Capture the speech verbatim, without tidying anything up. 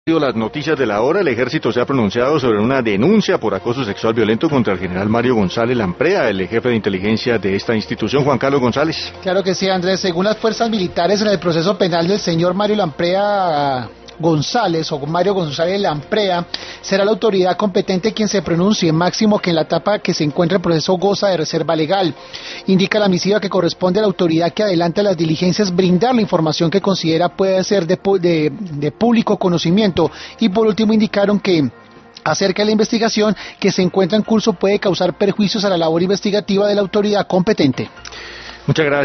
Las noticias de la hora, el ejército se ha pronunciado sobre una denuncia por acoso sexual violento contra el general Mario González Lamprea, el jefe de inteligencia de esta institución. Juan Carlos González. Claro que sí, Andrés. Según las fuerzas militares, en el proceso penal del señor Mario Lamprea González o Mario González Lamprea, será la autoridad competente quien se pronuncie, máximo que en la etapa que se encuentra el proceso goza de reserva legal. Indica la misiva que corresponde a la autoridad que adelante las diligencias brindar la información que considera puede ser de, de, de público conocimiento. Y por último indicaron que acerca de la investigación que se encuentra en curso puede causar perjuicios a la labor investigativa de la autoridad competente. Muchas gracias.